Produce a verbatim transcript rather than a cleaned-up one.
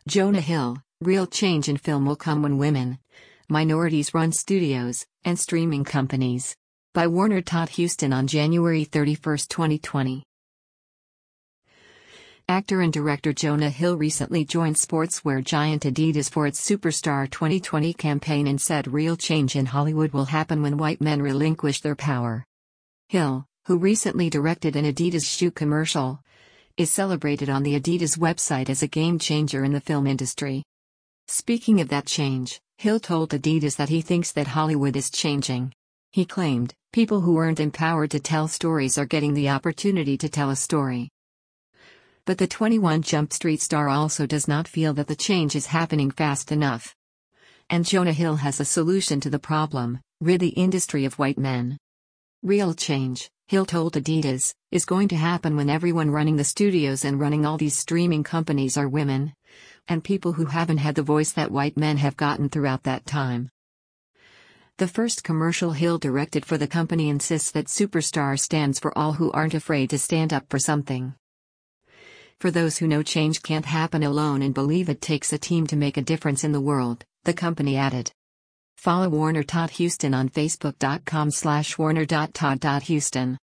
Jonah Hill, real change in film will come when women, minorities run studios and streaming companies. By Warner Todd Huston on January thirty-first, twenty twenty. Actor and director Jonah Hill recently joined sportswear giant Adidas for its Superstar twenty twenty campaign and said real change in Hollywood will happen when white men relinquish their power. Hill, who recently directed an Adidas shoe commercial, is celebrated on the Adidas website as a game changer in the film industry. Speaking of that change, Hill told Adidas that he thinks that Hollywood is changing. He claimed, "People who weren't empowered to tell stories are getting the opportunity to tell a story." But the twenty-one Jump Street star also does not feel that the change is happening fast enough. And Jonah Hill has a solution to the problem: rid the industry of white men. Real change, Hill told Adidas, is going to happen when everyone running the studios and running all these streaming companies are women, and people who haven't had the voice that white men have gotten throughout that time. The first commercial Hill directed for the company insists that Superstar stands for all who aren't afraid to stand up for something. For those who know change can't happen alone and believe it takes a team to make a difference in the world, the company added. Follow Warner Todd Huston on Facebook dot com slash warner dot todd dot huston.